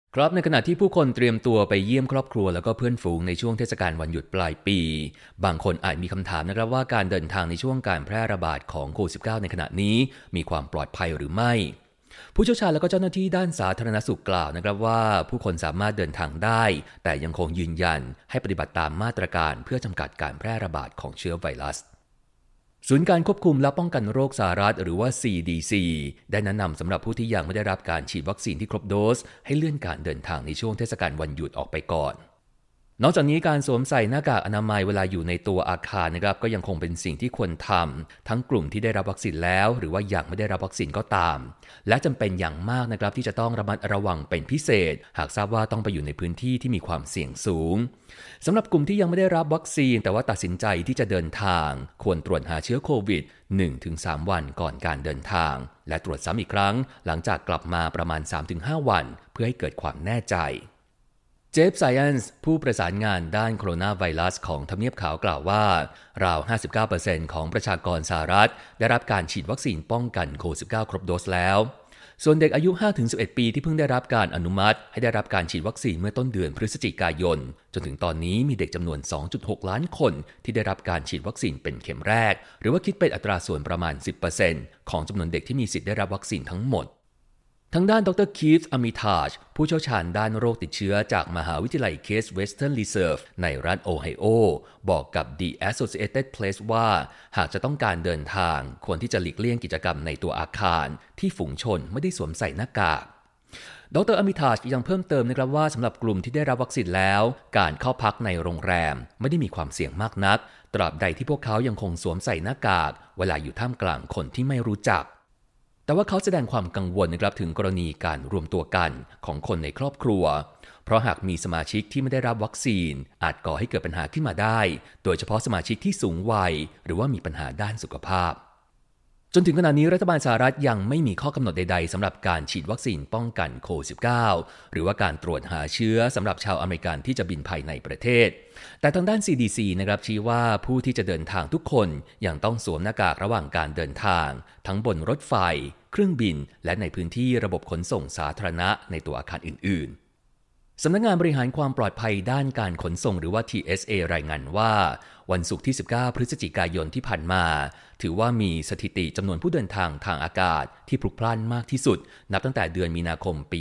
ครับในขณะที่ผู้คนเตรียมตัวไปเยี่ยมครอบครัวแล้วก็เพื่อนฝูงในช่วงเทศกาลวันหยุดปลายปีบางคนอาจมีคำถามนะครับว่าการเดินทางในช่วงการแพร่ระบาดของโควิด -19 ในขณะนี้มีความปลอดภัยหรือไม่ผู้เชี่ยวชาญและก็เจ้าหน้าที่ด้านสาธารณสุขกล่าวนะครับว่าผู้คนสามารถเดินทางได้แต่ยังคงยืนยันให้ปฏิบัติตามมาตรการเพื่อจำกัดการแพร่ระบาดของเชื้อไวรัสศูนย์การควบคุมและป้องกันโรคสหรัฐหรือว่า CDC ได้แนะนำสำหรับผู้ที่ยังไม่ได้รับการฉีดวัคซีนที่ครบโดสให้เลื่อนการเดินทางในช่วงเทศกาลวันหยุดออกไปก่อนนอกจากนี้การสวมใส่หน้ากากอนามัยเวลาอยู่ในตัวอาคารนะครับก็ยังคงเป็นสิ่งที่ควรทำทั้งกลุ่มที่ได้รับวัคซีนแล้วหรือว่ายังไม่ได้รับวัคซีนก็ตามและจำเป็นอย่างมากนะครับที่จะต้องระมัดระวังเป็นพิเศษหากทราบว่าต้องไปอยู่ในพื้นที่ที่มีความเสี่ยงสูงสำหรับกลุ่มที่ยังไม่ได้รับวัคซีนแต่ว่าตัดสินใจที่จะเดินทางควรตรวจหาเชื้อโควิด 1-3 วันก่อนการเดินทางและตรวจซ้ำอีกครั้งหลังจากกลับมาประมาณ 3-5 วันเพื่อให้เกิดความแน่ใจเจฟไซแอนส์ผู้ประสานงานด้านโคโรนาไวรัสของทำเนียบขาวกล่าวว่าราว 59% ของประชากรสหรัฐได้รับการฉีดวัคซีนป้องกันโควิด -19 ครบโดสแล้วส่วนเด็กอายุ 5-11 ปีที่เพิ่งได้รับการอนุมัติให้ได้รับการฉีดวัคซีนเมื่อต้นเดือนพฤศจิกายนจนถึงตอนนี้มีเด็กจำนวน 2.6 ล้านคนที่ได้รับการฉีดวัคซีนเป็นเข็มแรกหรือว่าคิดเป็นอัตราส่วนประมาณ 10% ของจำนวนเด็กที่มีสิทธิ์ได้รับวัคซีนทั้งหมดทางด้านดรคีธ อามิทาจผู้เชี่ยวชาญด้านโรคติดเชื้อจากมหาวิทยาลัยเคสเวสเทิร์นรีเซิร์ฟในรัฐโอไฮโอบอกกับ The Associated Press ว่าหากจะต้องการเดินทางควรที่จะหลีกเลี่ยงกิจกรรมในตัวอาคารที่ฝูงชนไม่ได้สวมใส่หน้ากากดรอามิทาจยังเพิ่มเติมนะครับว่าสำหรับกลุ่มที่ได้รับวัคซีนแล้วการเข้าพักในโรงแรมไม่ได้มีความเสี่ยงมากนักตราบใดที่พวกเขายังคงสวมใส่หน้ากากเวลาอยู่ท่ามกลางคนที่ไม่รู้จักแต่ว่าเขาแสดงความกังวลนะครับถึงกรณีการรวมตัวกันของคนในครอบครัวเพราะหากมีสมาชิกที่ไม่ได้รับวัคซีนอาจก่อให้เกิดปัญหาขึ้นมาได้โดยเฉพาะสมาชิกที่สูงวัยหรือว่ามีปัญหาด้านสุขภาพจนถึงขณะนี้รัฐบาลสหรัฐยังไม่มีข้อกำหนดใดๆสำหรับการฉีดวัคซีนป้องกันโควิด -19 หรือว่าการตรวจหาเชื้อสำหรับชาวอเมริกันที่จะบินภายในประเทศแต่ทางด้าน CDC นะครับชี้ว่าผู้ที่จะเดินทางทุกคนยังต้องสวมหน้ากากระหว่างการเดินทางทั้งบนรถไฟเครื่องบินและในพื้นที่ระบบขนส่งสาธารณะในตัวอาคารอื่นๆสำนักงานบริหารความปลอดภัยด้านการขนส่งหรือว่า TSA รายงานว่าวันศุกร์ที่ 19 พฤศจิกายนที่ผ่านมาถือว่ามีสถิติจำนวนผู้เดินทางทางอากาศที่พลุกพล่านมากที่สุดนับตั้งแต่เดือนมีนาคมปี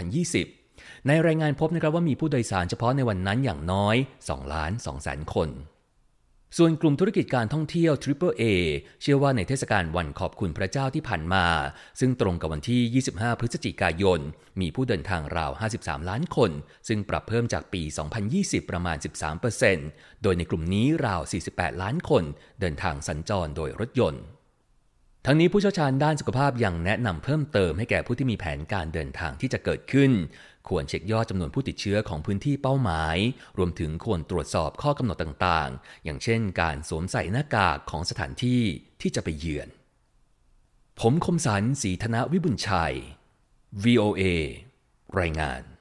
2020 ในรายงานพบนะครับว่ามีผู้โดยสารเฉพาะในวันนั้นอย่างน้อย 2,200,000 คนส่วนกลุ่มธุรกิจการท่องเที่ยว Triple A เชื่อว่าในเทศกาลวันขอบคุณพระเจ้าที่ผ่านมาซึ่งตรงกับวันที่ 25 พฤศจิกายนมีผู้เดินทางราว 53 ล้านคนซึ่งปรับเพิ่มจากปี 2020 ประมาณ 13% โดยในกลุ่มนี้ราว 48 ล้านคนเดินทางสัญจรโดยรถยนต์ทั้งนี้ผู้เชี่ยวชาญด้านสุขภาพยังแนะนำเพิ่มเติมให้แก่ผู้ที่มีแผนการเดินทางที่จะเกิดขึ้นควรเช็คยอดจำนวนผู้ติดเชื้อของพื้นที่เป้าหมายรวมถึงควรตรวจสอบข้อกำหนดต่างๆอย่างเช่นการสวมใส่หน้ากากของสถานที่ที่จะไปเยือนผมคมสันต์ ศรีธนวิบุญชัย VOA รายงาน